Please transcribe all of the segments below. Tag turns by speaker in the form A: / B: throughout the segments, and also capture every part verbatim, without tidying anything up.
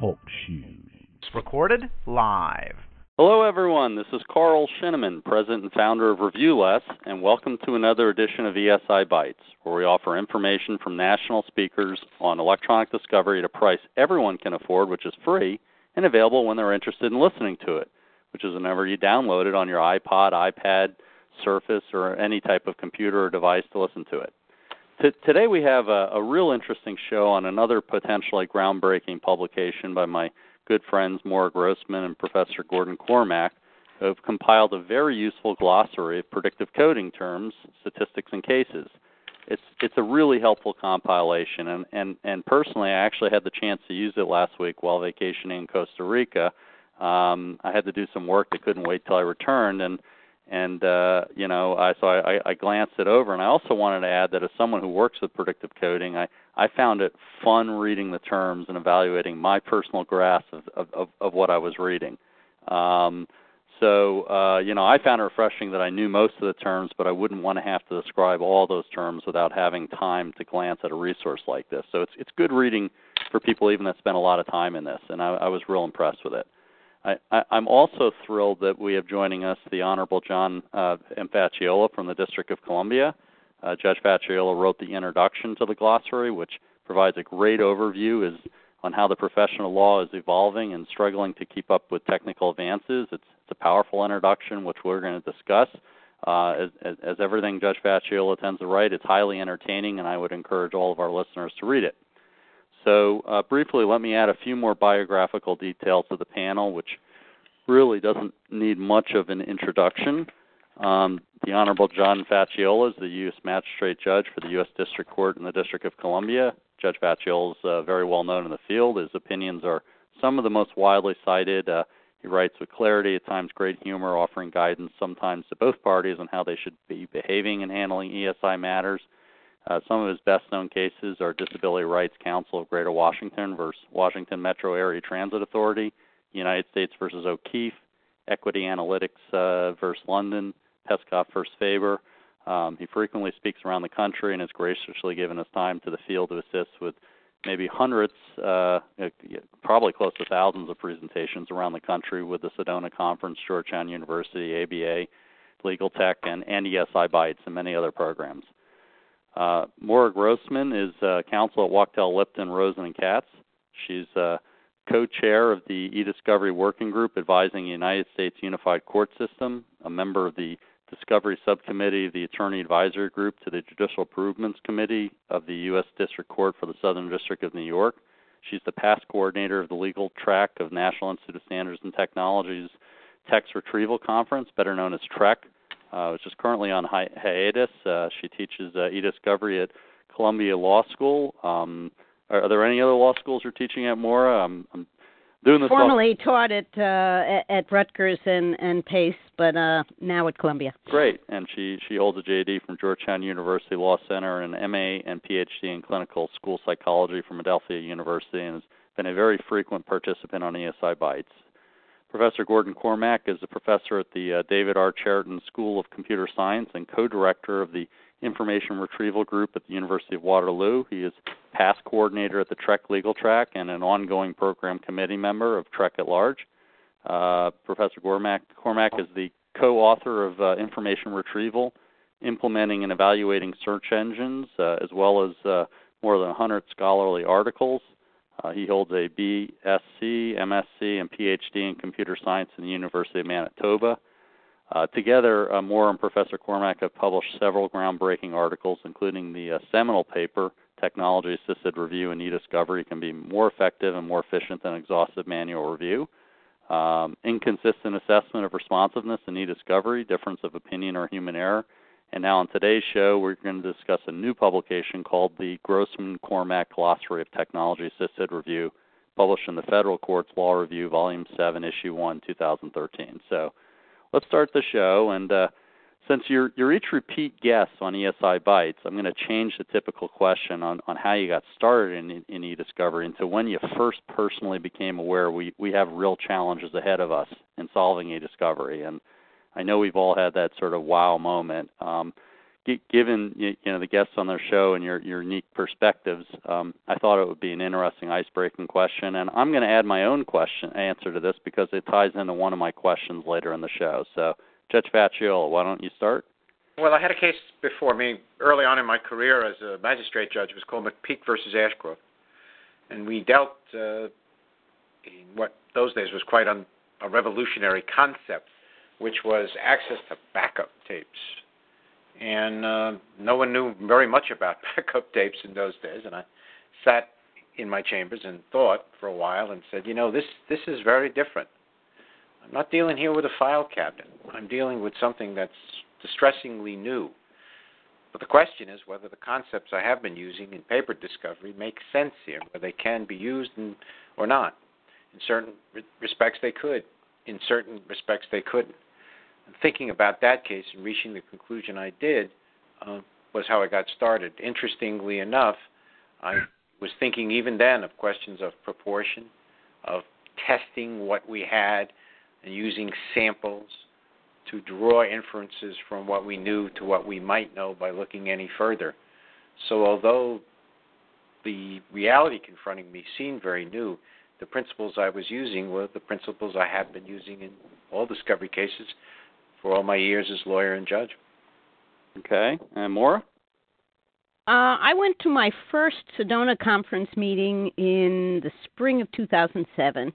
A: Talk Shoes.
B: It's recorded live.
C: Hello, everyone. This is Carl Shinneman, president and founder of ReviewLess, and welcome to another edition of E S I Bytes, where we offer information from national speakers on electronic discovery at a price everyone can afford, which is free, and available when they're interested in listening to it, which is whenever you download it on your iPod, iPad, Surface, or any type of computer or device to listen to it. T- today we have a, a real interesting show on another potentially groundbreaking publication by my good friends Maura Grossman and Professor Gordon Cormack, who have compiled a very useful glossary of predictive coding terms, statistics, and cases. It's it's a really helpful compilation, and, and, and personally I actually had the chance to use it last week while vacationing in Costa Rica. Um, I had to do some work that couldn't wait till I returned, and and uh, you know, I, so I, I glanced it over, and I also wanted to add that as someone who works with predictive coding, I, I found it fun reading the terms and evaluating my personal grasp of, of, of what I was reading. Um, so, uh, you know, I found it refreshing that I knew most of the terms, but I wouldn't want to have to describe all those terms without having time to glance at a resource like this. So it's it's good reading for people even that spend a lot of time in this, and I, I was real impressed with it. I, I, I'm also thrilled that we have joining us the Honorable John uh, M. Facciola from the District of Columbia. Uh, Judge Facciola wrote the introduction to the glossary, which provides a great overview is, on how the profession of law is evolving and struggling to keep up with technical advances. It's, it's a powerful introduction, which we're going to discuss. Uh, as, as, as everything Judge Facciola tends to write, it's highly entertaining, and I would encourage all of our listeners to read it. So uh, briefly, let me add a few more biographical details to the panel, which really doesn't need much of an introduction. Um, the Honorable John Facciola is the U S Magistrate Judge for the U S District Court in the District of Columbia. Judge Facciola is uh, very well known in the field. His opinions are some of the most widely cited. Uh, he writes with clarity, at times great humor, offering guidance sometimes to both parties on how they should be behaving and handling E S I matters. Uh, some of his best-known cases are Disability Rights Council of Greater Washington versus Washington Metro Area Transit Authority, United States versus O'Keefe, Equity Analytics uh, versus London, Pescoff versus Faber. Um, he frequently speaks around the country and has graciously given his time to the field to assist with maybe hundreds, uh, probably close to thousands of presentations around the country with the Sedona Conference, Georgetown University, A B A, Legal Tech, and, and E S I Bytes, and many other programs. Uh, Maura Grossman is uh, counsel at Wachtell, Lipton, Rosen, and Katz. She's uh, co-chair of the eDiscovery Working Group advising the United States Unified Court System, a member of the Discovery Subcommittee of the Attorney Advisory Group to the Judicial Improvements Committee of the U S District Court for the Southern District of New York. She's the past coordinator of the legal track of National Institute of Standards and Technology's Text Retrieval Conference, better known as TREC, uh, which is currently on hi- hiatus. Uh, she teaches uh, eDiscovery at Columbia Law School. Um, are, are there any other law schools you're teaching at, Maura? I'm, I'm doing this.
D: Formerly off- taught at, uh, at Rutgers and, and Pace, but uh, now at Columbia.
C: Great, and she, she holds a J D from Georgetown University Law Center and an M A and P H D in clinical school psychology from Adelphia University, and has been a very frequent participant on E S I Bytes. Professor Gordon Cormack is a professor at the uh, David R. Cheriton School of Computer Science and co-director of the Information Retrieval Group at the University of Waterloo. He is past coordinator at the TREC Legal Track and an ongoing program committee member of TREC at Large. Uh, Professor Cormack, Cormack is the co-author of uh, Information Retrieval, Implementing and Evaluating Search Engines, uh, as well as uh, more than one hundred scholarly articles. Uh, he holds a B S c, M S c, and P H D in computer science in the University of Manitoba. Uh, together, uh, Maura and Professor Cormack have published several groundbreaking articles, including the uh, seminal paper, Technology-Assisted Review and eDiscovery Can Be More Effective and More Efficient Than Exhaustive Manual Review, um, Inconsistent Assessment of Responsiveness in eDiscovery, Difference of Opinion or Human Error. And now on today's show, we're going to discuss a new publication called the Grossman-Cormack Glossary of Technology-Assisted Review, published in the Federal Courts Law Review, Volume seven, Issue one, two thousand thirteen. So let's start the show. And uh, since you're, you're each repeat guests on E S I Bytes, I'm going to change the typical question on, on how you got started in, in eDiscovery into when you first personally became aware we, we have real challenges ahead of us in solving eDiscovery. And I know we've all had that sort of wow moment. Um, g- given you, you know the guests on their show and your, your unique perspectives, um, I thought it would be an interesting ice-breaking question. And I'm going to add my own question answer to this because it ties into one of my questions later in the show. So, Judge Facciola, why don't you start?
A: Well, I had a case before me early on in my career as a magistrate judge. It was called McPeak versus Ashcroft. And we dealt uh, in what those days was quite un- a revolutionary concept, which was access to backup tapes. And uh, no one knew very much about backup tapes in those days. And I sat in my chambers and thought for a while and said, you know, this, this is very different. I'm not dealing here with a file cabinet. I'm dealing with something that's distressingly new. But the question is whether the concepts I have been using in paper discovery make sense here, whether they can be used in, or not. In certain re- respects they could. In certain respects they couldn't. And thinking about that case and reaching the conclusion I did uh, was how I got started. Interestingly enough, I was thinking even then of questions of proportion, of testing what we had and using samples to draw inferences from what we knew to what we might know by looking any further. So although the reality confronting me seemed very new, the principles I was using were the principles I have been using in all discovery cases for all my years as lawyer and judge.
C: Okay. And Maura?
D: Uh, I went to my first Sedona conference meeting in the spring of two thousand seven,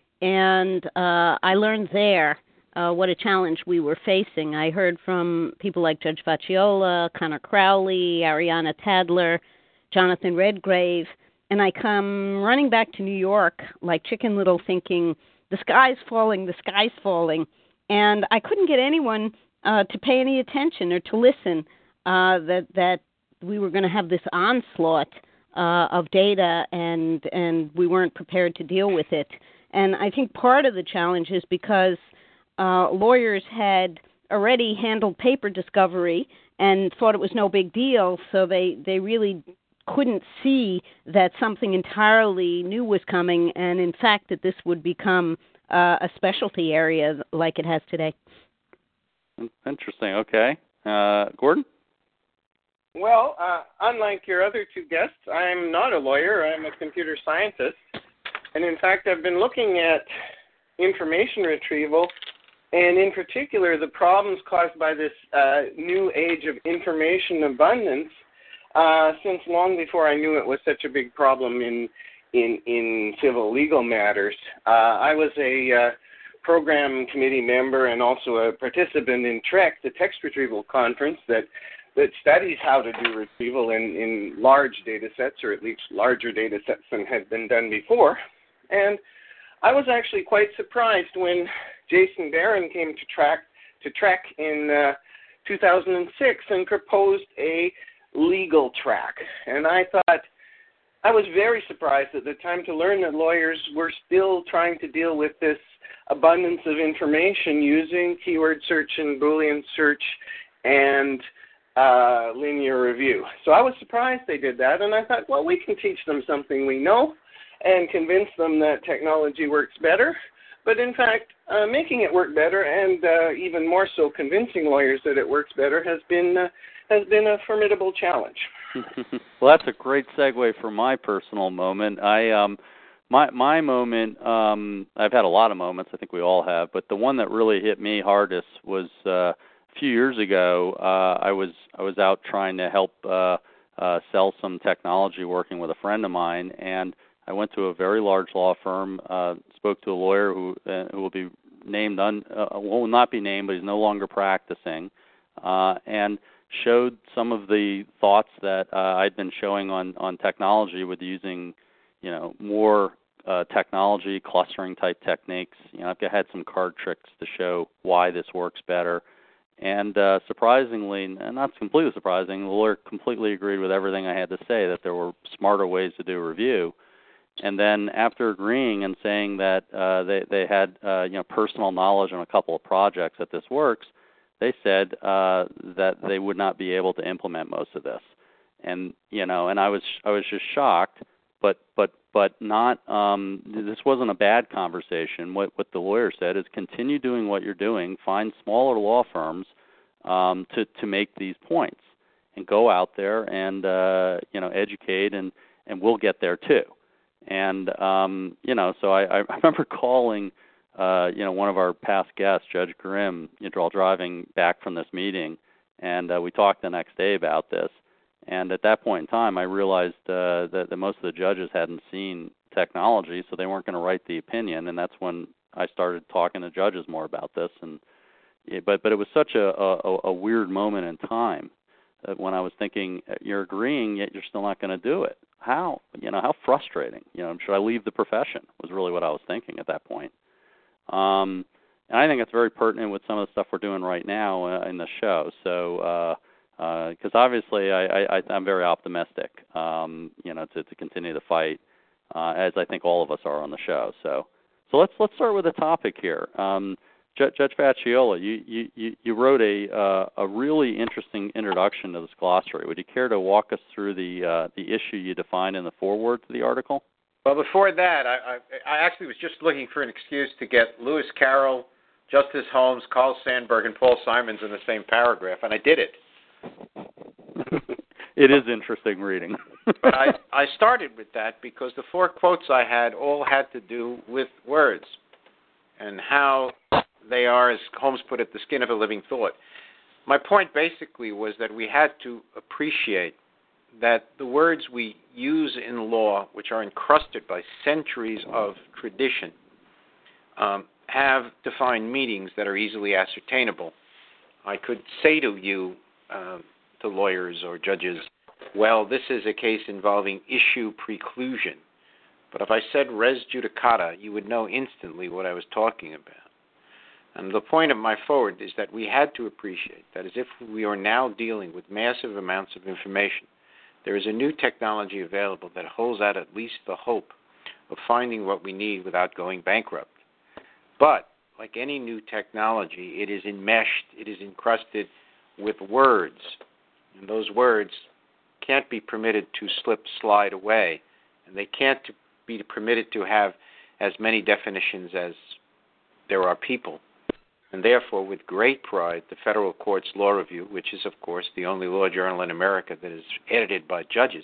D: and uh, I learned there Uh, what a challenge we were facing. I heard from people like Judge Facciola, Connor Crowley, Ariana Tadler, Jonathan Redgrave, and I come running back to New York like Chicken Little thinking, the sky's falling, the sky's falling. And I couldn't get anyone uh, to pay any attention or to listen, uh, that, that we were going to have this onslaught uh, of data and, and we weren't prepared to deal with it. And I think part of the challenge is because Uh, lawyers had already handled paper discovery and thought it was no big deal, so they, they really couldn't see that something entirely new was coming, and in fact that this would become uh, a specialty area like it has today.
C: Interesting. Okay. Uh, Gordon?
E: Well, uh, unlike your other two guests, I'm not a lawyer. I'm a computer scientist. And in fact, I've been looking at information retrieval and in particular, the problems caused by this uh, new age of information abundance, uh, since long before I knew it was such a big problem in in, in civil legal matters. Uh, I was a uh, program committee member and also a participant in TREC, the Text Retrieval Conference, that that studies how to do retrieval in, in large data sets, or at least larger data sets than had been done before. And I was actually quite surprised when Jason Barron came to track to TREC in uh, two thousand six and proposed a legal track. And I thought, I was very surprised at the time to learn that lawyers were still trying to deal with this abundance of information using keyword search and Boolean search and uh, linear review. So I was surprised they did that, and I thought, well, we can teach them something we know and convince them that technology works better. But in fact, uh, making it work better, and uh, even more so convincing lawyers that it works better, has been uh, has been a formidable challenge.
C: Well, that's a great segue for my personal moment. I um, my my moment. Um, I've had a lot of moments. I think we all have, but the one that really hit me hardest was uh, a few years ago. Uh, I was I was out trying to help uh, uh, sell some technology, working with a friend of mine, and I went to a very large law firm, uh, spoke to a lawyer who uh, who will be named, un, uh, will not be named, but he's no longer practicing, uh, and showed some of the thoughts that uh, I'd been showing on, on technology with using, you know, more uh, technology, clustering type techniques. You know, I've had some card tricks to show why this works better. And uh, surprisingly, and not completely surprising, the lawyer completely agreed with everything I had to say, that there were smarter ways to do review. And then after agreeing and saying that uh, they, they had uh, you know personal knowledge on a couple of projects that this works, they said uh, that they would not be able to implement most of this. And you know, and I was I was just shocked, but but but not. Um, this wasn't a bad conversation. What what the lawyer said is continue doing what you're doing. Find smaller law firms um, to to make these points. and go out there and uh, you know educate, and, and we'll get there too. And um, you know, so I, I remember calling uh, you know one of our past guests, Judge Grimm, you know, while driving back from this meeting, and uh, we talked the next day about this. And at that point in time, I realized uh, that, that most of the judges hadn't seen technology, so they weren't going to write the opinion. And that's when I started talking to judges more about this. And but but it was such a, a, a weird moment in time that when I was thinking, you're agreeing, yet you're still not going to do it. How? You know, how frustrating. You know, should I leave the profession? Was really what I was thinking at that point. Um, and I think it's very pertinent with some of the stuff we're doing right now uh, in the show. So, because uh, uh, obviously I, I, I'm very optimistic, um, you know, to, to continue the fight, uh, as I think all of us are on the show. So, so let's let's start with a topic here. Um, Judge, Judge Faciola, you, you, you wrote a uh, a really interesting introduction to this glossary. Would you care to walk us through the uh, the issue you defined in the foreword to the article?
A: Well, before that, I, I, I actually was just looking for an excuse to get Lewis Carroll, Justice Holmes, Carl Sandburg, and Paul Simons in the same paragraph, and I did it.
C: It is interesting reading.
A: But I, I started with that because the four quotes I had all had to do with words and how they are, as Holmes put it, the skin of a living thought. My point basically was that we had to appreciate that the words we use in law, which are encrusted by centuries of tradition, um, have defined meanings that are easily ascertainable. I could say to you, uh, to lawyers or judges, well, this is a case involving issue preclusion. But if I said res judicata, you would know instantly what I was talking about. And the point of my forward is that we had to appreciate that as if we are now dealing with massive amounts of information, there is a new technology available that holds out at least the hope of finding what we need without going bankrupt. But, like any new technology, it is enmeshed, it is encrusted with words. And those words can't be permitted to slip, slide away. And they can't be permitted to have as many definitions as there are people. And therefore, with great pride, the Federal Court's Law Review, which is, of course, the only law journal in America that is edited by judges,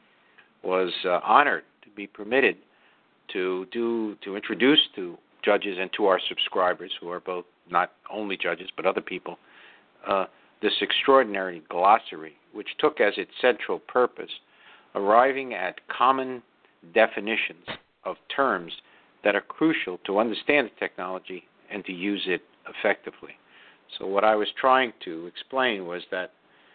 A: was uh, honored to be permitted to do to introduce to judges and to our subscribers, who are both not only judges but other people, uh, this extraordinary glossary, which took as its central purpose arriving at common definitions of terms that are crucial to understand the technology and to use it effectively. So what I was trying to explain was that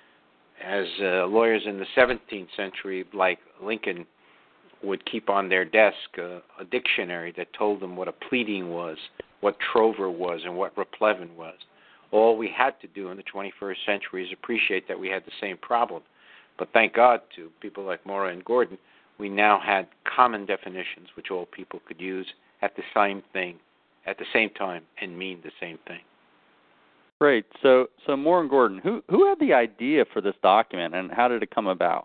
A: as uh, lawyers in the seventeenth century, like Lincoln, would keep on their desk uh, a dictionary that told them what a pleading was, what trover was, and what replevin was, all we had to do in the twenty-first century is appreciate that we had the same problem. But thank God to people like Mora and Gordon, we now had common definitions which all people could use at the same thing, at the same time, and mean the same thing.
C: Great. So, so Mora and Gordon, who who had the idea for this document, and how did it come about?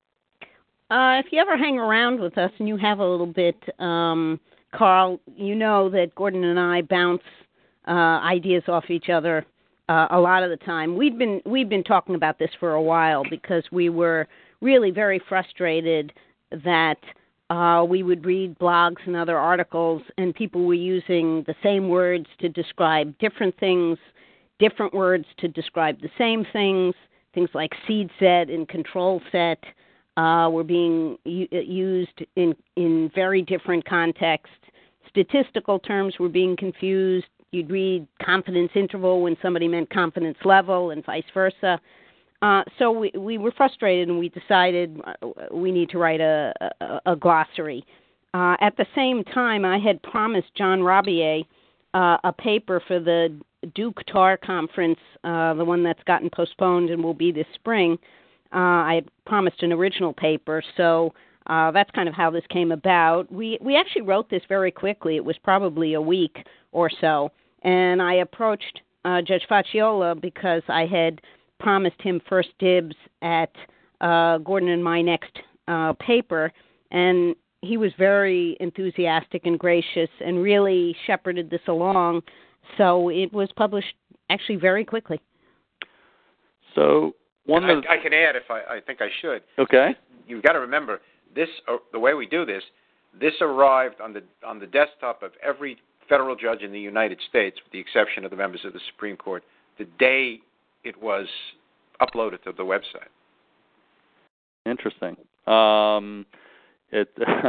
D: Uh, if you ever hang around with us and you have a little bit, um, Carl, you know that Gordon and I bounce uh, ideas off each other uh, a lot of the time. We've been we've been talking about this for a while because we were really very frustrated that uh, we would read blogs and other articles and people were using the same words to describe different things, different words to describe the same things. Things like seed set and control set uh, were being u- used in in very different contexts. Statistical terms were being confused. You'd read confidence interval when somebody meant confidence level and vice versa. Uh, so we, we were frustrated and we decided we need to write a, a, a glossary. Uh, at the same time, I had promised John Rabier uh, a paper for the Duke Tar Conference, uh, the one that's gotten postponed and will be this spring. Uh, I had promised an original paper, so uh, that's kind of how this came about. We we actually wrote this very quickly. It was probably a week or so, and I approached uh, Judge Faciola because I had promised him first dibs at uh, Gordon and my next uh, paper, and he was very enthusiastic and gracious and really shepherded this along, so it was published actually very quickly.
C: So one
A: I,
C: of
A: I can add if I, I think I should.
C: Okay.
A: You've got to remember this. Uh, the way we do this, this arrived on the on the desktop of every federal judge in the United States, with the exception of the members of the Supreme Court, the day it was uploaded to the website.
C: Interesting. Um, it,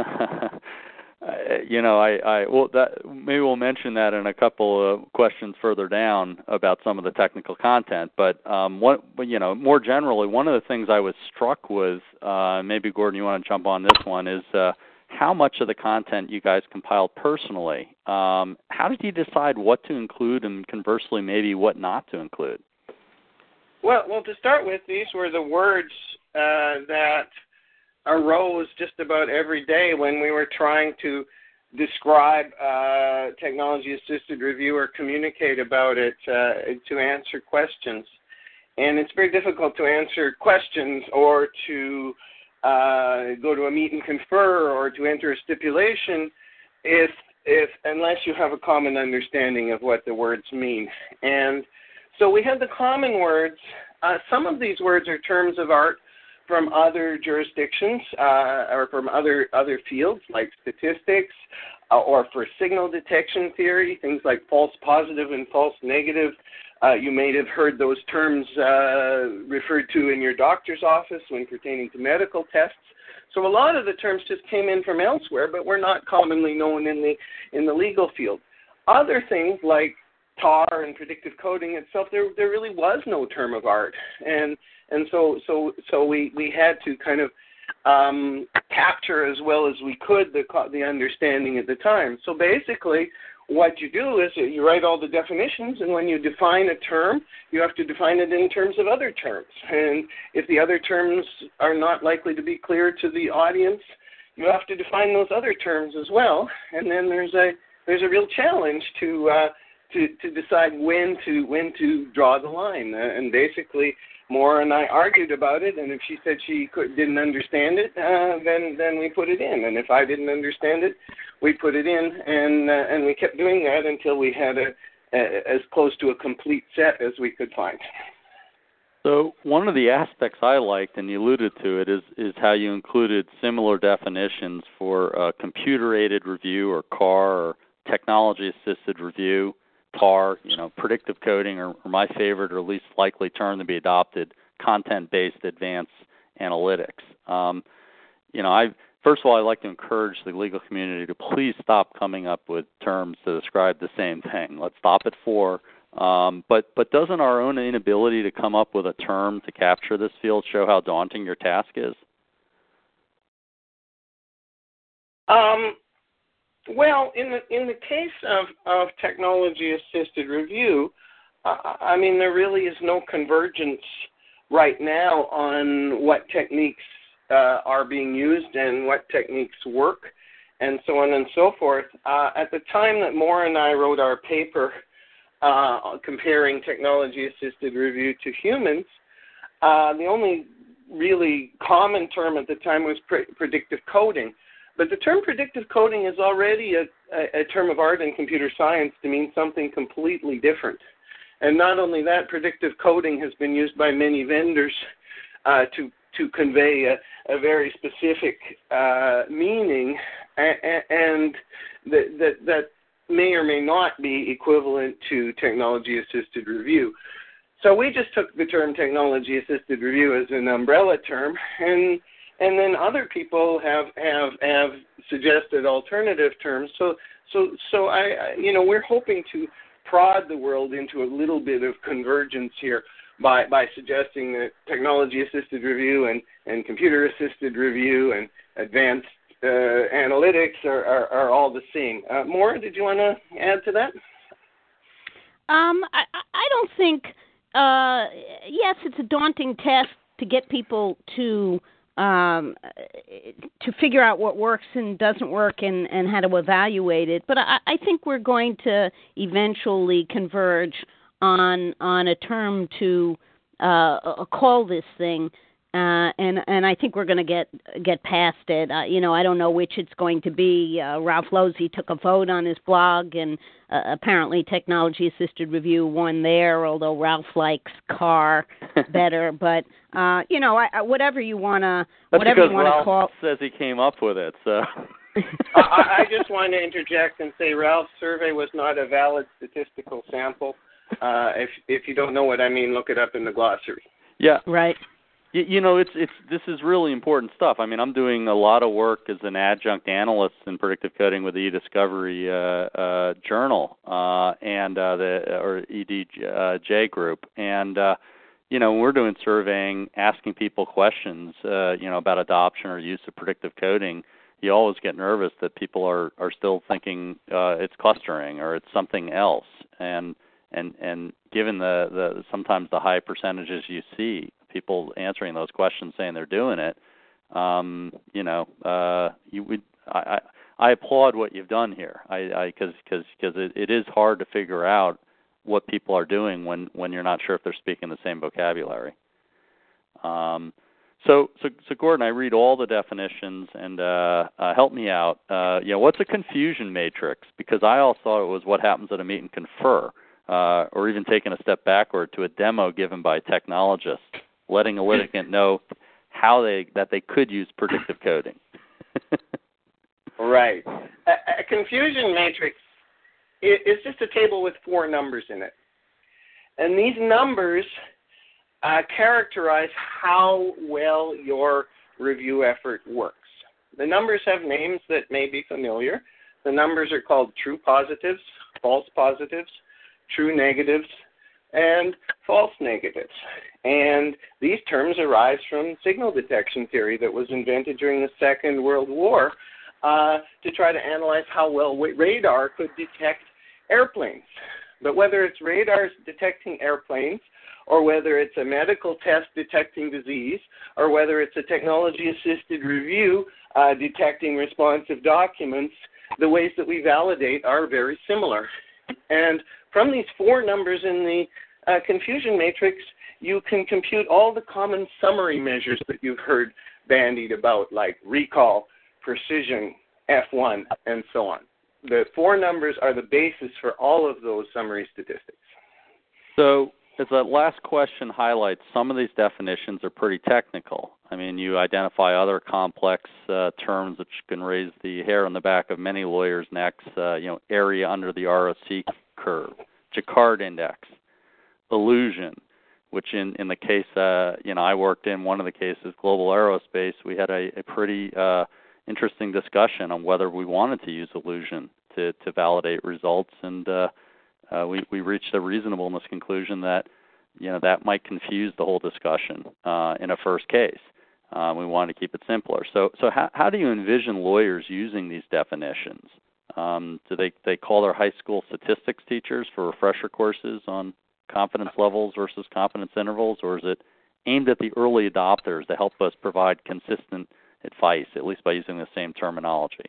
C: you know, I, I well, that maybe we'll mention that in a couple of questions further down about some of the technical content. But um, what, you know, more generally, one of the things I was struck with, uh, maybe Gordon, you want to jump on this one, is uh, how much of the content you guys compiled personally. Um, how did you decide what to include, and conversely, maybe what not to include?
E: Well, well, to start with, these were the words uh, that arose just about every day when we were trying to describe uh, technology-assisted review or communicate about it uh, to answer questions. And it's very difficult to answer questions or to uh, go to a meet and confer or to enter a stipulation if, if unless you have a common understanding of what the words mean. And so we had the common words. Uh, some of these words are terms of art from other jurisdictions uh, or from other other fields like statistics uh, or for signal detection theory, things like false positive and false negative. Uh, you may have heard those terms uh, referred to in your doctor's office when pertaining to medical tests. So a lot of the terms just came in from elsewhere, but were not commonly known in the in the legal field. Other things like T A R and predictive coding itself, there there really was no term of art, and and so so so we, we had to kind of um, capture as well as we could the the understanding at the time. So basically, what you do is you write all the definitions, and when you define a term, you have to define it in terms of other terms. And if the other terms are not likely to be clear to the audience, you have to define those other terms as well. And then there's a there's a real challenge to uh, to to decide when to when to draw the line. Uh, and basically, Maura and I argued about it, and if she said she could, didn't understand it, uh, then then we put it in. And if I didn't understand it, we put it in, and uh, and we kept doing that until we had a, a as close to a complete set as we could find.
C: So one of the aspects I liked, and you alluded to it, is is how you included similar definitions for uh, computer-aided review, or C A R, or technology-assisted review, T A R, you know, predictive coding, or, or my favorite or least likely term to be adopted, content-based advanced analytics. Um, you know, I first of all, I'd like to encourage the legal community to please stop coming up with terms to describe the same thing. Let's stop at four. Um, but but doesn't our own inability to come up with a term to capture this field show how daunting your task is?
E: Um. Well, in the in the case of, of technology-assisted review, uh, I mean, there really is no convergence right now on what techniques uh, are being used and what techniques work, and so on and so forth. Uh, at the time that Maura and I wrote our paper uh, comparing technology-assisted review to humans, uh, the only really common term at the time was pre- predictive coding. But the term predictive coding is already a, a, a term of art in computer science to mean something completely different. And not only that, predictive coding has been used by many vendors uh, to to convey a, a very specific uh, meaning, and, and that, that that may or may not be equivalent to technology-assisted review. So we just took the term technology-assisted review as an umbrella term, and And then other people have, have have suggested alternative terms. So so so I you know we're hoping to prod the world into a little bit of convergence here by by suggesting that technology-assisted review and, and computer-assisted review and advanced uh, analytics are, are, are all the same. Uh, Maura, did you want to add to that?
D: Um, I I don't think. Uh, yes, it's a daunting task to get people to. Um, to figure out what works and doesn't work and, and how to evaluate it. But I, I think we're going to eventually converge on on a term to uh, call this thing. Uh, and and I think we're going to get get past it. Uh, you know, I don't know which it's going to be. Uh, Ralph Losey took a vote on his blog, and uh, apparently technology-assisted review won there, although Ralph likes car better. But, uh, you know, I, I, whatever you want to whatever you want to call.
C: Ralph says he came up with it, so.
E: I, I just want to interject and say Ralph's survey was not a valid statistical sample. Uh, if if you don't know what I mean, look it up in the glossary.
C: Yeah.
D: Right.
C: You, you know, it's it's this is really important stuff. I mean, I'm doing a lot of work as an adjunct analyst in predictive coding with the eDiscovery uh, uh, journal uh, and uh, the or E D J group, and uh, you know, we're doing surveying, asking people questions, uh, you know, about adoption or use of predictive coding. You always get nervous that people are, are still thinking uh, it's clustering or it's something else. And and and given the, the sometimes the high percentages you see, people answering those questions saying they're doing it, um, you know, uh, you would I, I, I applaud what you've done here. I because because because it, it is hard to figure out what people are doing when, when you're not sure if they're speaking the same vocabulary. Um, So, so, so Gordon, I read all the definitions, and uh, uh, help me out. Uh, you know, what's a confusion matrix? Because I always thought it was what happens at a meet and confer, uh, or even taking a step backward to a demo given by technologists, letting a litigant know how they that they could use predictive coding.
E: Right. A, a confusion matrix is just a table with four numbers in it, and these numbers Uh, characterize how well your review effort works. The numbers have names that may be familiar. The numbers are called true positives, false positives, true negatives, and false negatives. And these terms arise from signal detection theory that was invented during the Second World War uh, to try to analyze how well radar could detect airplanes. But whether it's radars detecting airplanes, or whether it's a medical test detecting disease, or whether it's a technology-assisted review uh, detecting responsive documents, the ways that we validate are very similar. And from these four numbers in the uh, confusion matrix, you can compute all the common summary measures that you've heard bandied about, like recall, precision, F one, and so on. The four numbers are the basis for all of those summary statistics.
C: So, as that last question highlights, some of these definitions are pretty technical. I mean, you identify other complex uh, terms which can raise the hair on the back of many lawyers' necks, uh, you know, area under the R O C curve, Jacquard index, illusion, which in, in the case, uh, you know, I worked in, one of the cases, Global Aerospace, we had a, a pretty uh, interesting discussion on whether we wanted to use illusion to, to validate results, and uh, Uh, we, we reached a reasonableness conclusion that, you know, that might confuse the whole discussion uh, in a first case. Uh, we wanted to keep it simpler. So, so how, how do you envision lawyers using these definitions? Um, do they, they call their high school statistics teachers for refresher courses on confidence levels versus confidence intervals, or is it aimed at the early adopters to help us provide consistent advice, at least by using the same terminology?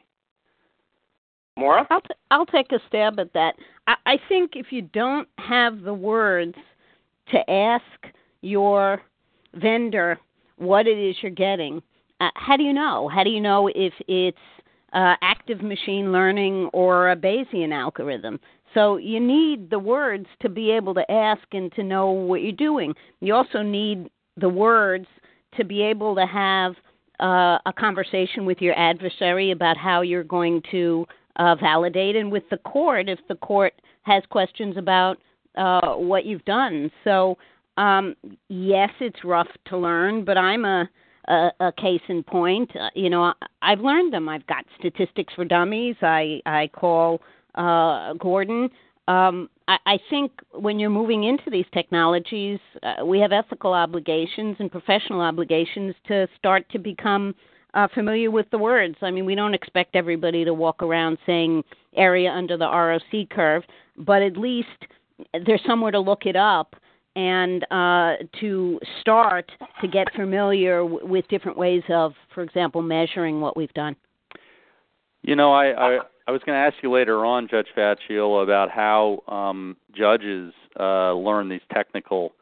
E: Maura?
D: I'll, t- I'll take a stab at that. I, I think if you don't have the words to ask your vendor what it is you're getting, uh, how do you know? How do you know if it's uh, active machine learning or a Bayesian algorithm? So you need the words to be able to ask and to know what you're doing. You also need the words to be able to have uh, a conversation with your adversary about how you're going to Uh, validate, and with the court if the court has questions about uh, what you've done. So, um, yes, it's rough to learn, but I'm a, a, a case in point. Uh, you know, I, I've learned them. I've got Statistics for Dummies. I, I call uh, Gordon. Um, I, I think when you're moving into these technologies, uh, we have ethical obligations and professional obligations to start to become Uh, familiar with the words. I mean, we don't expect everybody to walk around saying area under the R O C curve, but at least there's somewhere to look it up and uh, to start to get familiar w- with different ways of, for example, measuring what we've done.
C: You know, I, I, I was going to ask you later on, Judge Facciolo, about how um, judges uh, learn these technical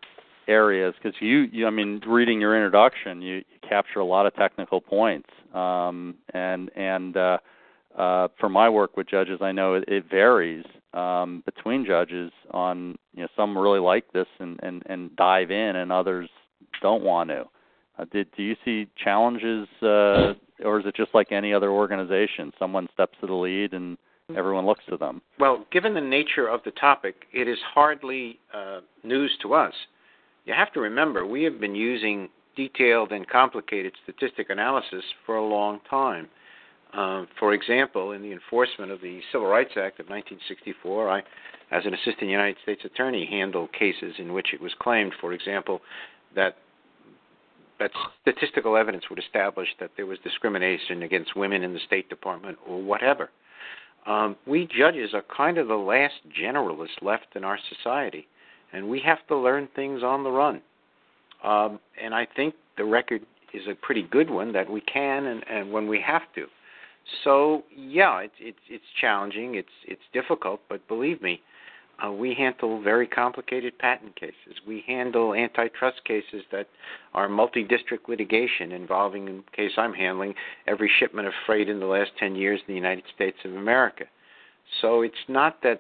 C: areas, because you, you, I mean, reading your introduction, you, you capture a lot of technical points, um, and and uh, uh, for my work with judges, I know it, it varies um, between judges on, you know, some really like this and, and, and dive in, and others don't want to. Uh, did do you see challenges, uh, or is it just like any other organization? Someone steps to the lead and everyone looks to them.
A: Well, given the nature of the topic, it is hardly uh, news to us. You have to remember, we have been using detailed and complicated statistic analysis for a long time. Um, for example, in the enforcement of the Civil Rights Act of nineteen sixty-four, I, as an assistant United States attorney, handled cases in which it was claimed, for example, that that statistical evidence would establish that there was discrimination against women in the State Department or whatever. Um, we judges are kind of the last generalists left in our society, and we have to learn things on the run. Um, and I think the record is a pretty good one that we can and, and when we have to. So, yeah, it's it's it's challenging, it's it's difficult, but believe me, uh, we handle very complicated patent cases. We handle antitrust cases that are multi-district litigation involving, in the case I'm handling, every shipment of freight in the last ten years in the United States of America. So it's not that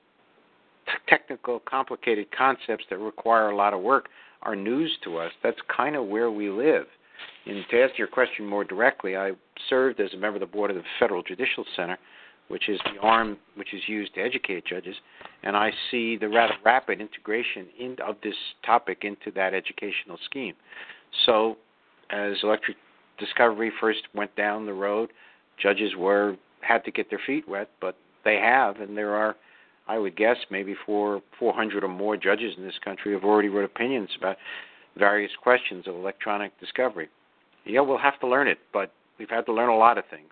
A: t- technical, complicated concepts that require a lot of work are news to us. That's kind of where we live. And to answer your question more directly, I served as a member of the board of the Federal Judicial Center, which is the arm which is used to educate judges, and I see the rather rapid integration in, of this topic into that educational scheme. So as electric discovery first went down the road, judges were had to get their feet wet, but they have, and there are, I would guess, maybe four, four hundred or more judges in this country have already wrote opinions about various questions of electronic discovery. Yeah, we'll have to learn it, but we've had to learn a lot of things.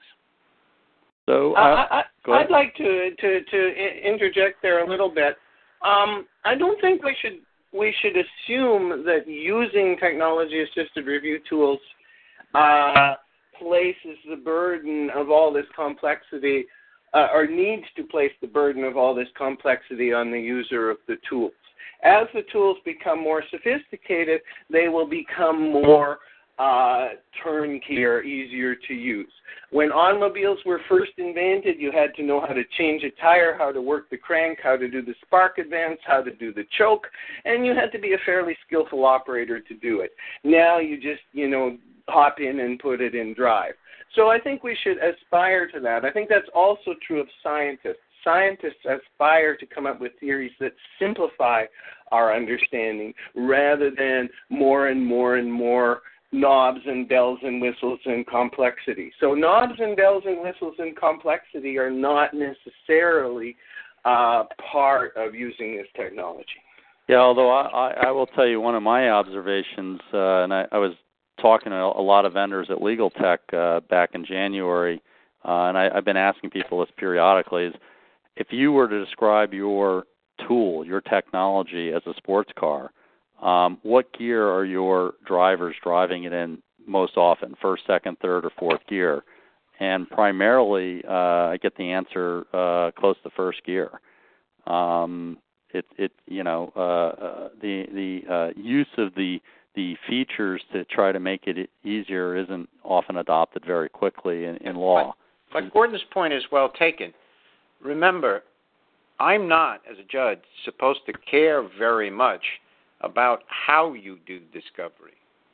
C: So uh,
E: I, I, I'd like to, to, to interject there a little bit. Um, I don't think we should we should assume that using technology-assisted review tools uh, places the burden of all this complexity, uh, or needs to place the burden of all this complexity on the user of the tools. As the tools become more sophisticated, they will become more uh, turnkey or easier to use. When automobiles were first invented, you had to know how to change a tire, how to work the crank, how to do the spark advance, how to do the choke, and you had to be a fairly skillful operator to do it. Now you just, you know, hop in and put it in drive. So I think we should aspire to that. I think that's also true of scientists. Scientists aspire to come up with theories that simplify our understanding rather than more and more and more knobs and bells and whistles and complexity. So knobs and bells and whistles and complexity are not necessarily uh, part of using this technology.
C: Yeah, although I, I, I will tell you one of my observations, uh, and I, I was talking to a lot of vendors at Legal Tech uh, back in January, uh, and I, I've been asking people this periodically, is if you were to describe your tool, your technology as a sports car, um, what gear are your drivers driving it in most often, first, second, third, or fourth gear? And primarily, uh, I get the answer uh, close to first gear. Um, it, it, you know, uh, uh, the the uh, use of the the features to try to make it easier isn't often adopted very quickly in, in law.
A: But, but Gordon's point is well taken. Remember, I'm not, as a judge, supposed to care very much about how you do discovery.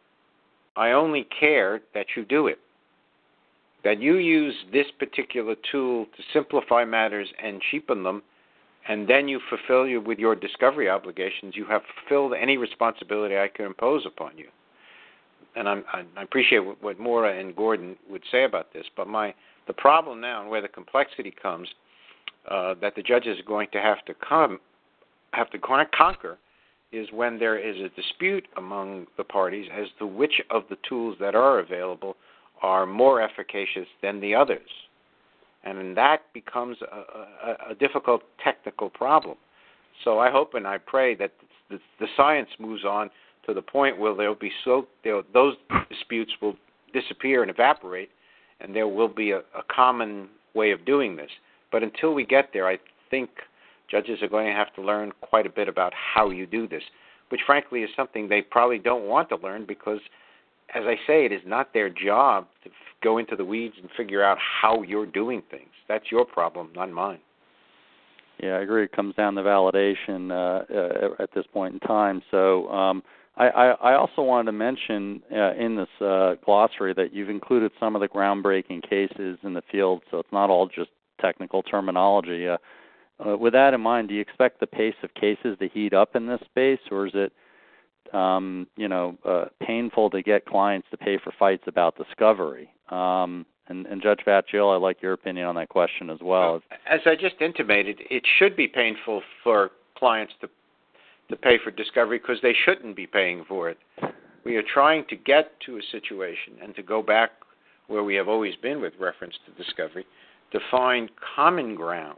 A: I only care that you do it, that you use this particular tool to simplify matters and cheapen them, and then you fulfill you with your discovery obligations. You have fulfilled any responsibility I can impose upon you. And I'm, I appreciate what, what Maura and Gordon would say about this, but my the problem now and where the complexity comes uh, that the judges are going to have to come, have to conquer is when there is a dispute among the parties as to which of the tools that are available are more efficacious than the others. And that becomes a, a, a difficult technical problem. So I hope and I pray that the, the science moves on to the point where there'll be so there'll, those disputes will disappear and evaporate, and there will be a, a common way of doing this. But until we get there, I think judges are going to have to learn quite a bit about how you do this. which frankly is something they probably don't want to learn because, as I say, it is not their job to f- go into the weeds and figure out how you're doing things. That's your problem, not mine.
C: Yeah, I agree. It comes down to validation uh, uh, at this point in time. So um, I, I, I also wanted to mention uh, in this uh, glossary that you've included some of the groundbreaking cases in the field, so it's not all just technical terminology. Uh, uh, with that in mind, do you expect the pace of cases to heat up in this space, or is it um, you know, uh, painful to get clients to pay for fights about discovery? Um, and, and Judge Facciolo, I'd like your opinion on that question as well.
A: As I just intimated, it should be painful for clients to to pay for discovery because they shouldn't be paying for it. We are trying to get to a situation and to go back where we have always been with reference to discovery, to find common ground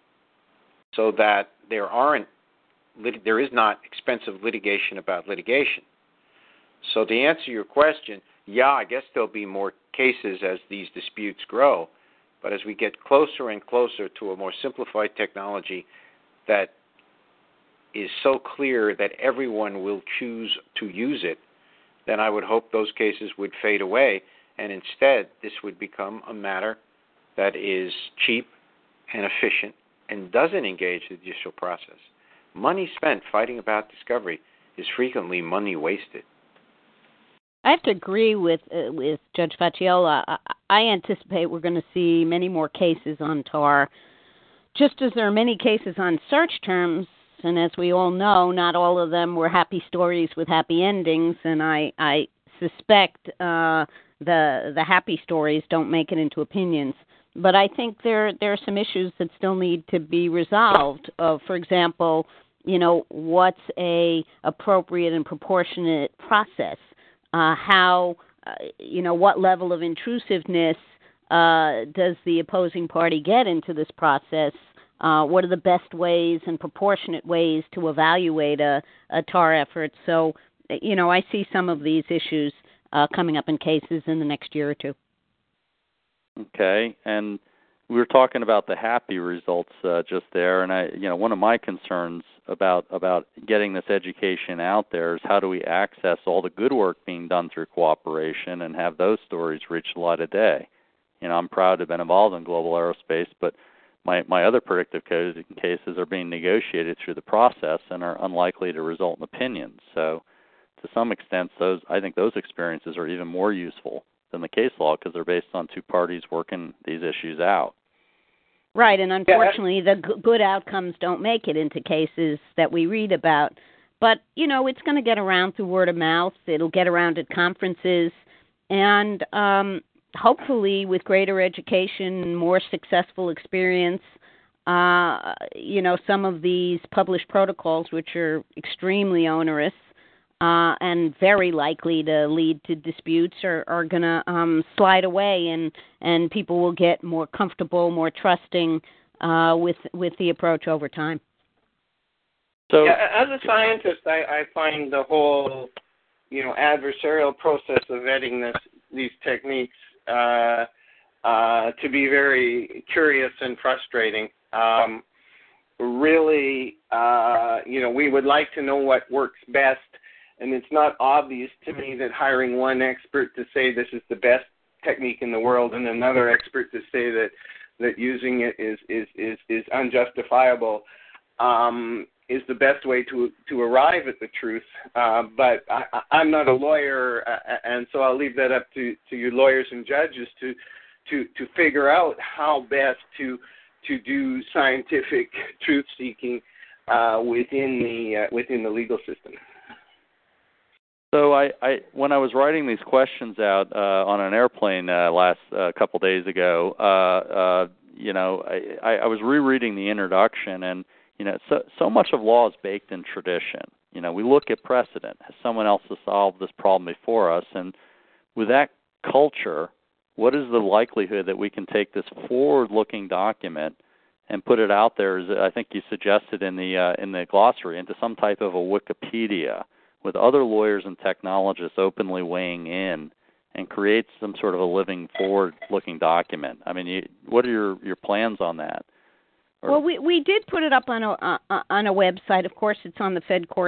A: so that there aren't lit- there is not expensive litigation about litigation. So to answer your question, yeah, I guess there'll be more cases as these disputes grow, but as we get closer and closer to a more simplified technology that is so clear that everyone will choose to use it, then I would hope those cases would fade away, and instead this would become a matter that is cheap and efficient and doesn't engage the judicial process. Money spent fighting about discovery is frequently money wasted.
D: I have to agree with uh, with Judge Facciolo. I, I anticipate we're going to see many more cases on T A R, just as there are many cases on search terms. And as we all know, not all of them were happy stories with happy endings. And I, I suspect uh, the the happy stories don't make it into opinions. But I think there there are some issues that still need to be resolved. Uh, for example, you know, what's a appropriate and proportionate process? Uh, how, uh, you know, what level of intrusiveness uh, does the opposing party get into this process? Uh, what are the best ways and proportionate ways to evaluate a, a T A R effort? So, you know, I see some of these issues uh, coming up in cases in the next year or two.
C: Okay, and we were talking about the happy results uh, just there, and I, you know, one of my concerns about about getting this education out there is how do we access all the good work being done through cooperation and have those stories reach the light of day. You know, I'm proud to have been involved in global aerospace, but my my other predictive coding cases are being negotiated through the process and are unlikely to result in opinions. So, to some extent, those I think those experiences are even more useful than the case law because they're based on two parties working these issues out.
D: Right, and unfortunately, the g- good outcomes don't make it into cases that we read about. But, you know, it's going to get around through word of mouth. It'll get around at conferences. And um, hopefully, with greater education, more successful experience, uh, you know, some of these published protocols, which are extremely onerous, Uh, and very likely to lead to disputes, are, are going to um, slide away, and, and people will get more comfortable, more trusting uh, with with the approach over time.
E: So, yeah, as a scientist, I, I find the whole, you know, adversarial process of vetting this these techniques uh, uh, to be very curious and frustrating. Um, really, uh, you know, we would like to know what works best. And it's not obvious to me that hiring one expert to say this is the best technique in the world and another expert to say that, that using it is, is, is, is unjustifiable um, is the best way to to arrive at the truth. Uh, but I, I'm not a lawyer, uh, and so I'll leave that up to, to your lawyers and judges to to to figure out how best to to do scientific truth seeking uh, within the uh, within the legal system.
C: So I, I, when I was writing these questions out uh, on an airplane uh, last uh, couple days ago, uh, uh, you know, I, I was rereading the introduction, and you know, so so much of law is baked in tradition. You know, we look at precedent. Has someone else has solved this problem before us? And with that culture, what is the likelihood that we can take this forward-looking document and put it out there, as I think you suggested in the uh, in the glossary, into some type of a Wikipedia, with other lawyers and technologists openly weighing in, and create some sort of a living, forward-looking document? I mean, you, what are your, your plans on that? Or,
D: well, we we did put it up on a uh, on a website. Of course, it's on the Fed Court's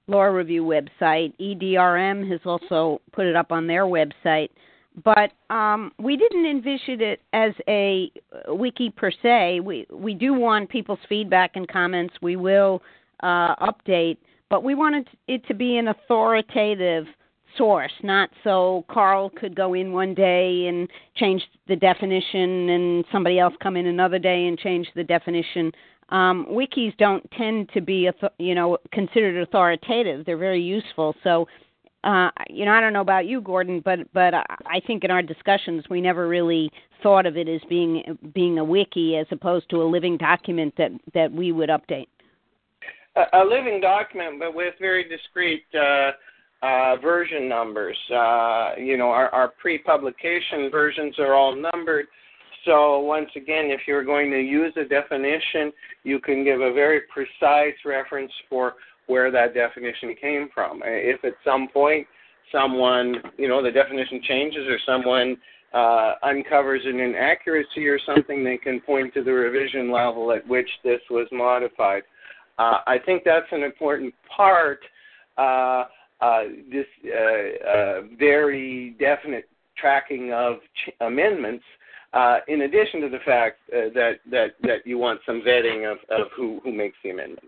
D: Law Review website. E D R M has also put it up on their website. But um, we didn't envision it as a wiki per se. We we do want people's feedback and comments. We will uh, update, but we wanted it to be an authoritative source, not so Carl could go in one day and change the definition and somebody else come in another day and change the definition. Um, wikis don't tend to be, you know, considered authoritative. They're very useful. So, uh, you know, I don't know about you, Gordon, but but I think in our discussions we never really thought of it as being being a wiki as opposed to a living document that, that we would update.
E: A, a living document, but with very discrete uh, uh, version numbers. Uh, you know, our, our pre-publication versions are all numbered. So once again, if you're going to use a definition, you can give a very precise reference for where that definition came from. If at some point someone, you know, the definition changes or someone uh, uncovers an inaccuracy or something, they can point to the revision level at which this was modified. Uh, I think that's an important part, uh, uh, this uh, uh, very definite tracking of ch- amendments. Uh, in addition to the fact uh, that, that, that you want some vetting of, of who, who makes the amendments.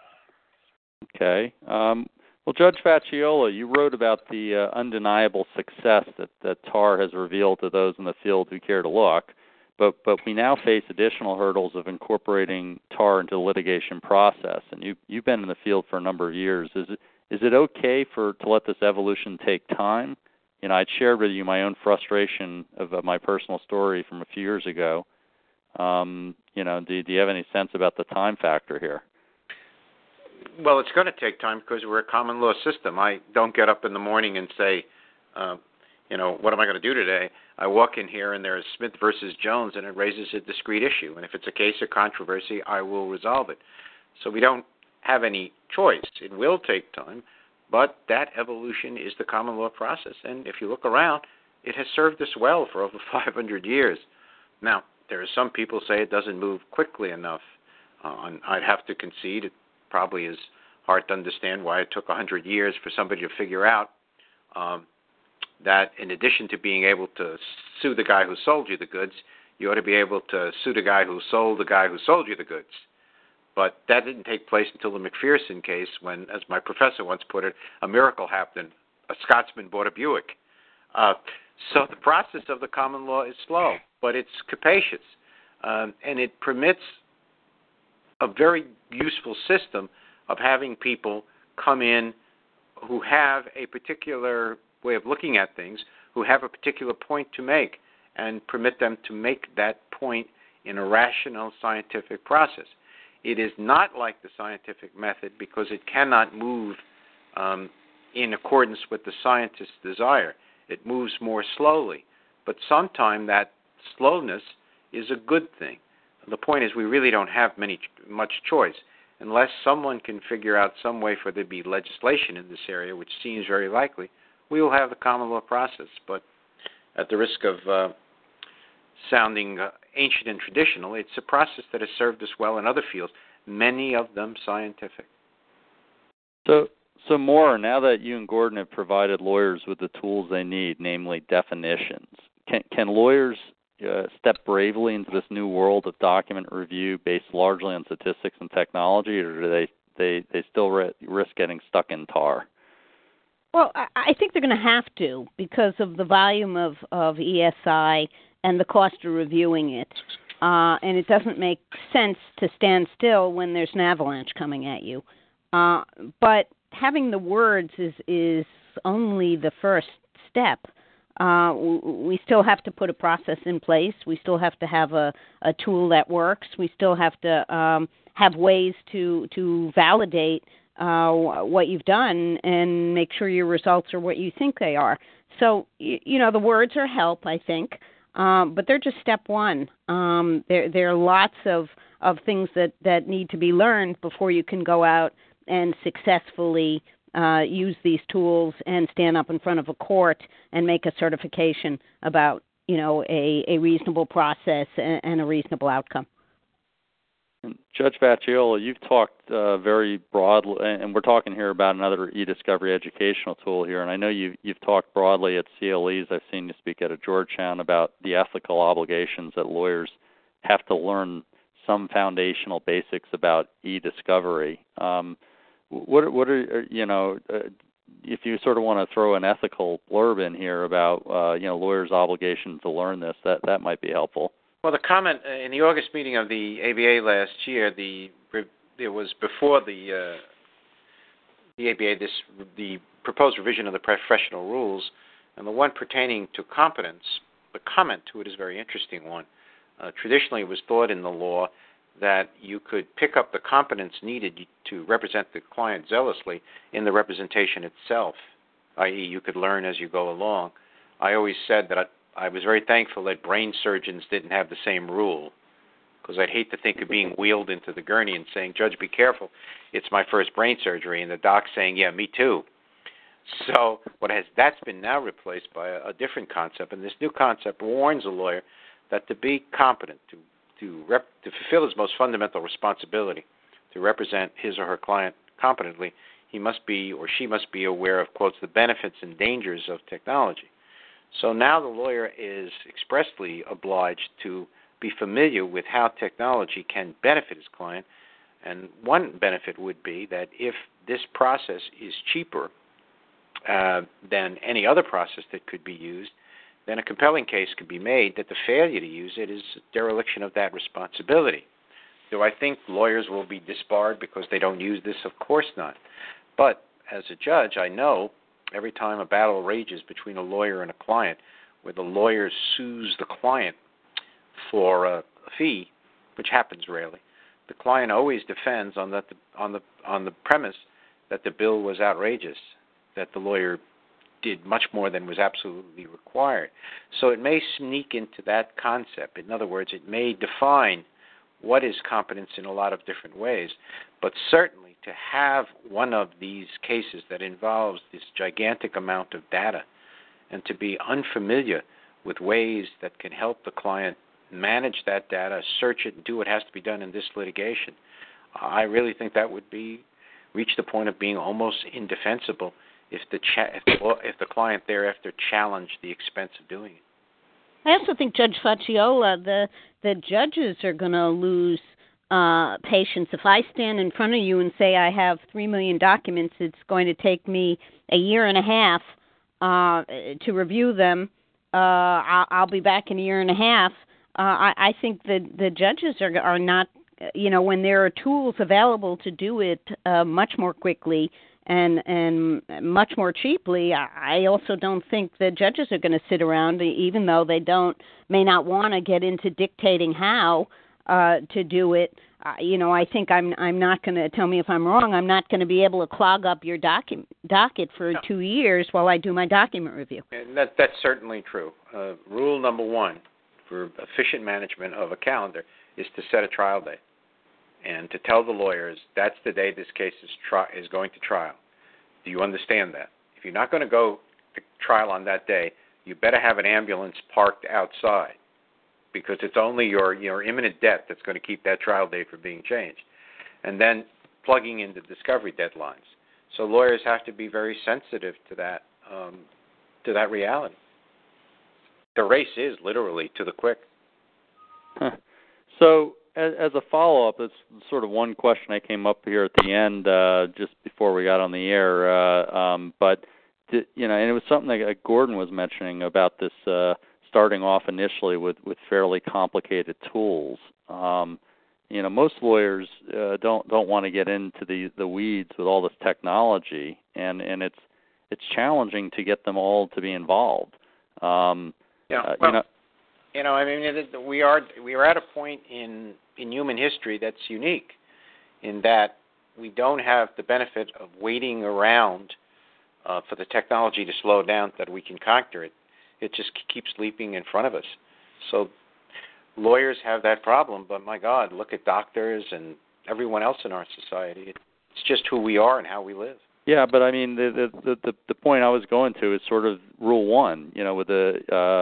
C: Okay. Um, well, Judge Facciola, you wrote about the uh, undeniable success that, that T A R has revealed to those in the field who care to look, but, but we now face additional hurdles of incorporating T A R into the litigation process, and you, you've been in the field for a number of years. Is it, is it okay for to let this evolution take time? You know, I'd shared with you my own frustration of, of my personal story from a few years ago. Um, you know, do, do you have any sense about the time factor here?
A: Well, it's going to take time because we're a common law system. I don't get up in the morning and say, uh, you know, what am I going to do today? I walk in here and there's Smith versus Jones and it raises a discrete issue. And if it's a case of controversy, I will resolve it. So we don't have any choice. It will take time. But that evolution is the common law process. And if you look around, it has served us well for over five hundred years. Now, there are some people who say it doesn't move quickly enough. Uh, and I'd have to concede it probably is hard to understand why it took one hundred years for somebody to figure out um, that in addition to being able to sue the guy who sold you the goods, you ought to be able to sue the guy who sold the guy who sold you the goods. But that didn't take place until the McPherson case when, as my professor once put it, a miracle happened. A Scotsman bought a Buick. Uh, so the process of the common law is slow, but it's capacious. Um, and it permits a very useful system of having people come in who have a particular way of looking at things, who have a particular point to make, and permit them to make that point in a rational scientific process. It is not like the scientific method because it cannot move um, in accordance with the scientist's desire. It moves more slowly. But sometimes that slowness is a good thing. The point is we really don't have many much choice. Unless someone can figure out some way for there to be legislation in this area, which seems very likely, we will have the common law process. But at the risk of uh, sounding uh, ancient and traditional, it's a process that has served us well in other fields, many of them scientific.
C: So, so more, now that you and Gordon have provided lawyers with the tools they need, namely definitions, can, can lawyers uh, step bravely into this new world of document review based largely on statistics and technology, or do they, they, they still ri- risk getting stuck in T A R?
D: Well, I think they're going to have to because of the volume of, of E S I and the cost of reviewing it. Uh, and it doesn't make sense to stand still when there's an avalanche coming at you. Uh, but having the words is, is only the first step. Uh, we still have to put a process in place. We still have to have a, a tool that works. We still have to um, have ways to, to validate uh, what you've done and make sure your results are what you think they are. So, you, you know, the words are help, I think. Um, but they're just step one. Um, there, there are lots of, of things that, that need to be learned before you can go out and successfully uh, use these tools and stand up in front of a court and make a certification about, you know, a, a reasonable process and, and a reasonable outcome.
C: And Judge Vaciola, you've talked uh, very broadly, and we're talking here about another e-discovery educational tool here, and I know you've, you've talked broadly at C L Es. I've seen you speak at a Georgetown about the ethical obligations that lawyers have to learn some foundational basics about e-discovery. Um, what, what are, you know, uh, if you sort of want to throw an ethical blurb in here about, uh, you know, lawyers' obligation to learn this, that, that might be helpful.
A: Well, the comment uh, in the August meeting of the A B A last year, the it was before the uh, the A B A, this the proposed revision of the professional rules, and the one pertaining to competence. The comment to it is a very interesting one. Uh, traditionally, it was thought in the law that you could pick up the competence needed to represent the client zealously in the representation itself, that is, you could learn as you go along. I always said that I, I was very thankful that brain surgeons didn't have the same rule, because I'd hate to think of being wheeled into the gurney and saying, Judge, be careful, it's my first brain surgery, and the doc saying, yeah, me too. So what has that's been now replaced by a, a different concept, and this new concept warns a lawyer that to be competent, to to, rep, to fulfill his most fundamental responsibility, to represent his or her client competently, he must be or she must be aware of, quotes, the benefits and dangers of technology. So now the lawyer is expressly obliged to be familiar with how technology can benefit his client, and one benefit would be that if this process is cheaper uh, than any other process that could be used, then a compelling case could be made that the failure to use it is a dereliction of that responsibility. Do I think lawyers will be disbarred because they don't use this? Of course not. But as a judge, I know every time a battle rages between a lawyer and a client, where the lawyer sues the client for a fee, which happens rarely, the client always defends on that on the on the premise that the bill was outrageous, that the lawyer did much more than was absolutely required. So it may sneak into that concept. In other words, it may define what is competence in a lot of different ways. But certainly to have one of these cases that involves this gigantic amount of data and to be unfamiliar with ways that can help the client manage that data, search it, and do what has to be done in this litigation, I really think that would be reach the point of being almost indefensible if the cha- if, the, if the client thereafter challenged the expense of doing it.
D: I also think, Judge Faciola, the the judges are going to lose uh, patience. If I stand in front of you and say I have three million documents, it's going to take me a year and a half uh, to review them. Uh, I'll, I'll be back in a year and a half. Uh, I, I think the the judges are are not, you know, when there are tools available to do it uh, much more quickly and and much more cheaply, I also don't think the judges are going to sit around, even though they don't may not want to get into dictating how uh, to do it. Uh, you know, I think I'm I'm not going to, tell me if I'm wrong, I'm not going to be able to clog up your docu- docket for
A: no.
D: two years while I do my document review.
A: And that that's certainly true. Uh, rule number one for efficient management of a calendar is to set a trial date and to tell the lawyers that's the day this case is tri- is going to trial. Do you understand that? If you're not going to go to trial on that day, you better have an ambulance parked outside, because it's only your your imminent death that's going to keep that trial date from being changed. And then plugging into discovery deadlines. So lawyers have to be very sensitive to that um, to that reality. The race is literally to the quick.
C: Huh. So as, as a follow-up, it's sort of one question I came up here at the end uh, just before we got on the air. Uh, um, but, th- you know, and it was something that uh, Gordon was mentioning about this uh, starting off initially with, with fairly complicated tools. Um, you know, most lawyers uh, don't don't want to get into the, the weeds with all this technology, and, and it's it's challenging to get them all to be involved. Um,
A: yeah,
C: uh,
A: well,
C: you know,
A: you know, I mean, we are we are at a point in, in human history that's unique, in that we don't have the benefit of waiting around uh, for the technology to slow down that we can conquer it. It just keeps leaping in front of us. So lawyers have that problem, but my God, look at doctors and everyone else in our society. It's just who we are and how we live.
C: Yeah, but I mean, the the the, the point I was going to is sort of rule one. You know, with the uh,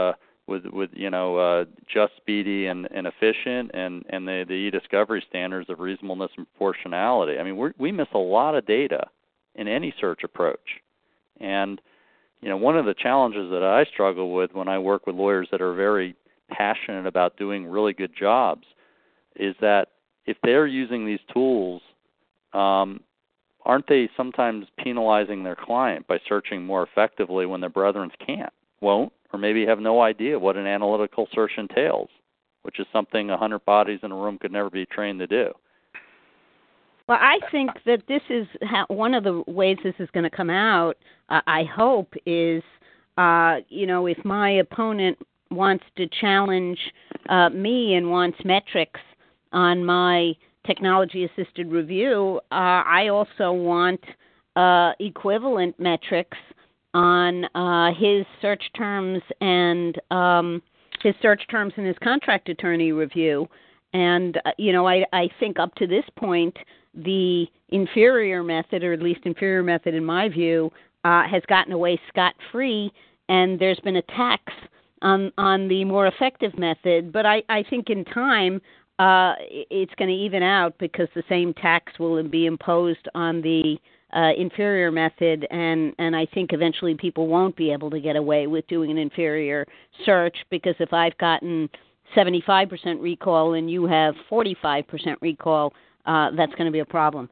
C: with with you know uh, just, speedy, and, and efficient, and and the the e-discovery standards of reasonableness and proportionality. I mean, we we miss a lot of data in any search approach, and you know one of the challenges that I struggle with when I work with lawyers that are very passionate about doing really good jobs is that if they're using these tools, um, aren't they sometimes penalizing their client by searching more effectively when their brethren can't, won't, or maybe have no idea what an analytical search entails, which is something a hundred bodies in a room could never be trained to do?
D: Well, I think that this is how, one of the ways this is going to come out, uh, I hope, is, uh, you know, if my opponent wants to challenge uh, me and wants metrics on my technology-assisted review, uh, I also want uh, equivalent metrics on uh, his search terms and um, his search terms in his contract attorney review. And, uh, you know, I, I think up to this point, the inferior method, or at least inferior method in my view, uh, has gotten away scot-free, and there's been a tax on, on the more effective method. But I, I think in time, uh, it's going to even out because the same tax will be imposed on the uh, inferior method, and, and I think eventually people won't be able to get away with doing an inferior search, because if I've gotten seventy-five percent recall and you have forty-five percent recall, uh, that's going to be a problem.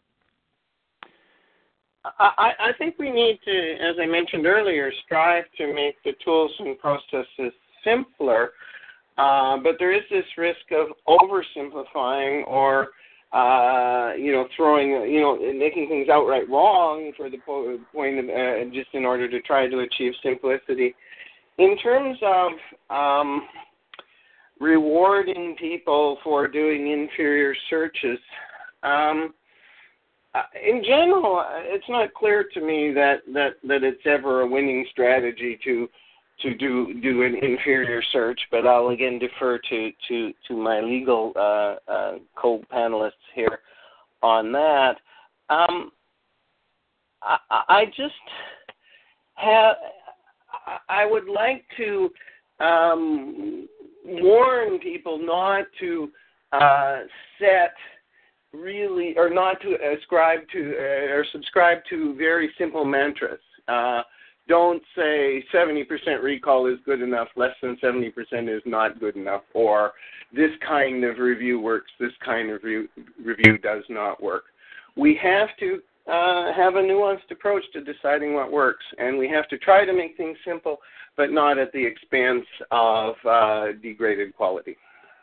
E: I, I think we need to, as I mentioned earlier, strive to make the tools and processes simpler, uh, but there is this risk of oversimplifying or, uh, you know, throwing, you know, making things outright wrong for the po- point of, uh, just in order to try to achieve simplicity. In terms of um, rewarding people for doing inferior searches, um, in general, it's not clear to me that, that, that it's ever a winning strategy to to do do an inferior search. But I'll again defer to to, to my legal uh, uh, co-panelists here on that. Um, I, I just have I would like to um, warn people not to uh, set really, or not to ascribe to uh, or subscribe to very simple mantras. Uh, don't say seventy percent recall is good enough, less than seventy percent is not good enough, or this kind of review works, this kind of re- review does not work. We have to uh, have a nuanced approach to deciding what works, and we have to try to make things simple, but not at the expense of uh, degraded quality.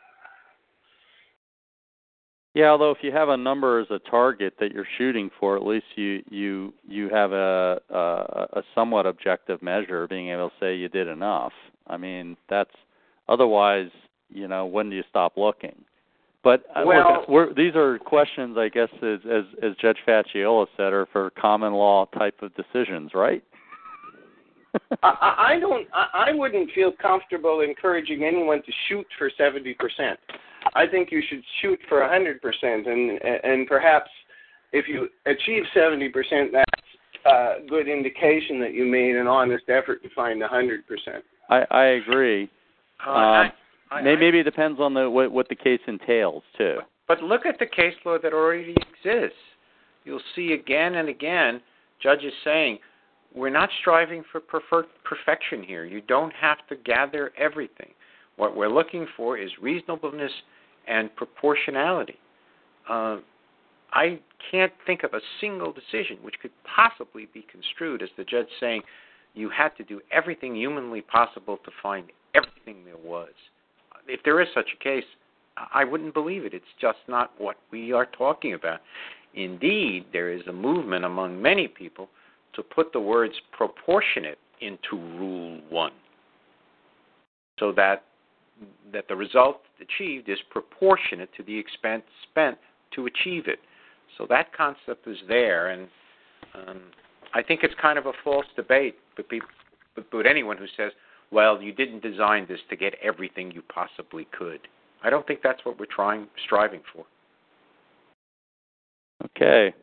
C: Yeah, although if you have a number as a target that you're shooting for, at least you you you have a a, a somewhat objective measure, being able to say you did enough. I mean, that's otherwise, you know, when do you stop looking? But
E: well,
C: look, we're, these are questions, I guess, as, as as Judge Facciola said, are for common law type of decisions, right?
E: I, I don't. I, I wouldn't feel comfortable encouraging anyone to shoot for seventy percent. I think you should shoot for one hundred percent, and and perhaps if you achieve seventy percent, that's a good indication that you made an honest effort to find one hundred percent.
C: I, I agree.
A: Uh,
C: um,
A: I, I,
C: maybe, maybe it depends on the what, what the case entails, too.
A: But look at the case law that already exists. You'll see again and again judges saying, we're not striving for prefer- perfection here. You don't have to gather everything. What we're looking for is reasonableness and proportionality. Uh, I can't think of a single decision which could possibly be construed as the judge saying you had to do everything humanly possible to find everything there was. If there is such a case, I wouldn't believe it. It's just not what we are talking about. Indeed, there is a movement among many people to put the words proportionate into Rule one, so that that the result achieved is proportionate to the expense spent to achieve it. So that concept is there, and um, I think it's kind of a false debate with, people, with anyone who says, well, you didn't design this to get everything you possibly could. I don't think that's what we're trying, striving for.
C: Okay.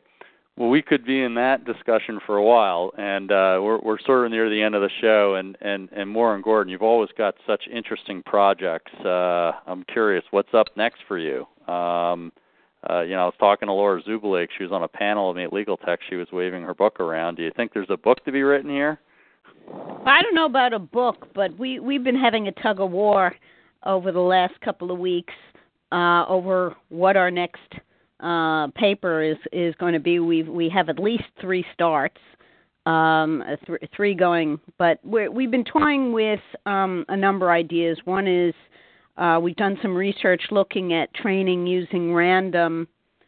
C: Well, we could be in that discussion for a while, and uh, we're, we're sort of near the end of the show. And, and, and Maura and Gordon, you've always got such interesting projects. Uh, I'm curious, what's up next for you? Um, uh, you know, I was talking to Laura Zubalik. She was on a panel with me at Legal Tech. She was waving her book around. Do you think there's a book to be written here?
D: I don't know about a book, but we, we've been having a tug of war over the last couple of weeks uh, over what our next Uh, paper is, is going to be. We we have at least three starts, um, th- three going, but we're, we've been toying with um, a number of ideas. One is uh, we've done some research looking at training using random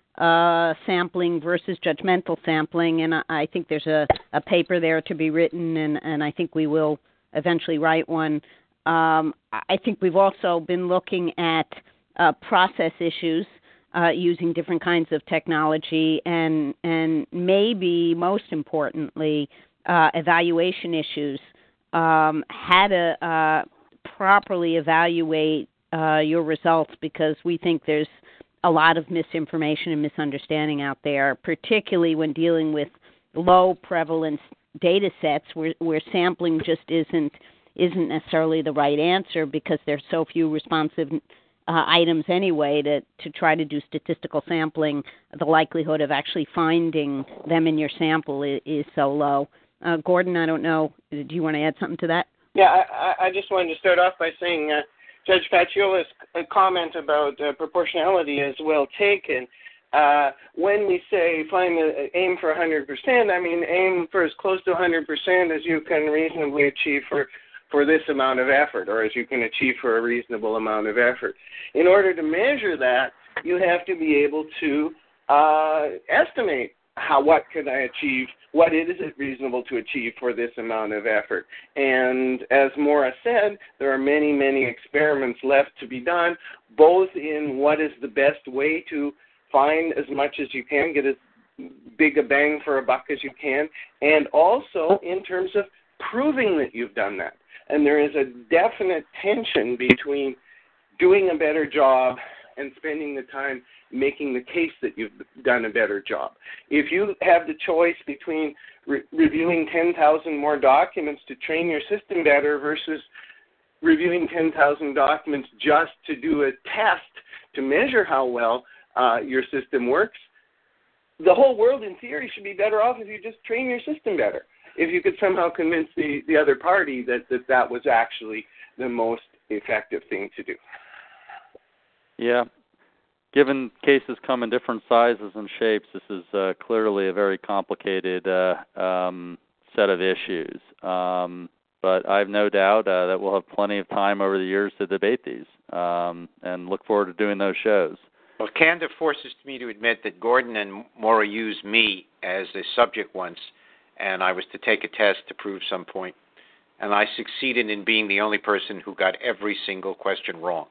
D: uh, sampling versus judgmental sampling, and I, I think there's a, a paper there to be written, and, and I think we will eventually write one. Um, I think we've also been looking at uh, process issues, Uh, using different kinds of technology, and and maybe most importantly, uh, evaluation issues. Um, how to uh, properly evaluate uh, your results, because we think there's a lot of misinformation and misunderstanding out there, particularly when dealing with low prevalence data sets where, where sampling just isn't isn't necessarily the right answer because there's so few responsive Uh, items anyway. To, to try to do statistical sampling, the likelihood of actually finding them in your sample is, is so low. Uh, Gordon, I don't know, do you want to add something to that?
E: Yeah, I, I just wanted to start off by saying uh, Judge Facciola's comment about uh, proportionality is well taken. Uh, when we say find a, aim for one hundred percent, I mean aim for as close to one hundred percent as you can reasonably achieve for for this amount of effort, or as you can achieve for a reasonable amount of effort. In order to measure that, you have to be able to uh, estimate how, what can I achieve, what is it reasonable to achieve for this amount of effort. And as Maura said, there are many, many experiments left to be done, both in what is the best way to find as much as you can, get as big a bang for a buck as you can, and also in terms of proving that you've done that. And there is a definite tension between doing a better job and spending the time making the case that you've done a better job. If you have the choice between re- reviewing ten thousand more documents to train your system better versus reviewing ten thousand documents just to do a test to measure how well uh, your system works, the whole world in theory should be better off if you just train your system better. If you could somehow convince the, the other party that, that that was actually the most effective thing to do.
C: Yeah. Given cases come in different sizes and shapes, this is uh, clearly a very complicated uh, um, set of issues. Um, but I have no doubt uh, that we'll have plenty of time over the years to debate these, um, and look forward to doing those shows.
A: Well, candor forces me to admit that Gordon and Maura used me as a subject once, and I was to take a test to prove some point, and I succeeded in being the only person who got every single question wrong.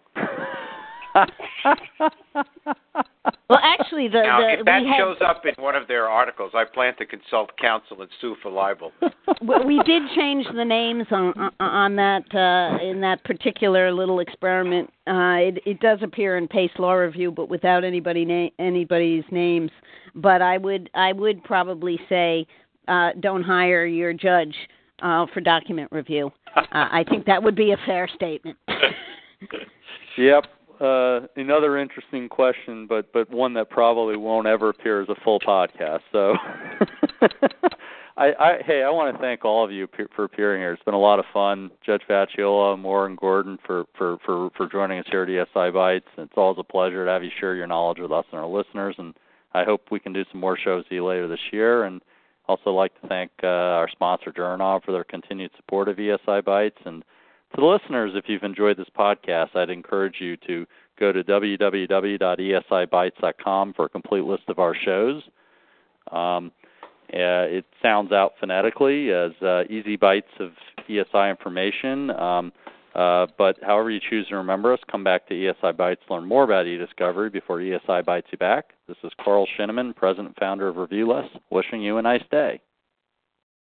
D: Well, actually, the,
A: now,
D: the
A: if that
D: we had,
A: shows up in one of their articles, I plan to consult counsel and sue for libel.
D: we did change the names on on that uh, in that particular little experiment. Uh, it, it does appear in Pace Law Review, but without anybody na- anybody's names. But I would I would probably say uh, don't hire your judge uh, for document review. Uh, I think that would be a fair statement.
C: Yep. Uh, another interesting question, but, but one that probably won't ever appear as a full podcast. So, I, I, hey, I want to thank all of you pe- for appearing here. It's been a lot of fun. Judge Facciola, Maura, and Gordon for, for, for, for joining us here at E S I Bytes. It's always a pleasure to have you share your knowledge with us and our listeners, and I hope we can do some more shows with you later this year. And also like to thank uh, our sponsor, Journal, for their continued support of E S I Bytes. And to the listeners, if you've enjoyed this podcast, I'd encourage you to go to w w w dot e s i bytes dot com for a complete list of our shows. Um, uh, it sounds out phonetically as uh, easy bites of E S I information, um, uh, but however you choose to remember us, come back to E S I Bytes to learn more about e-discovery before E S I Bytes you back. This is Carl Shinneman, President and Founder of ReviewLess, wishing you a nice day.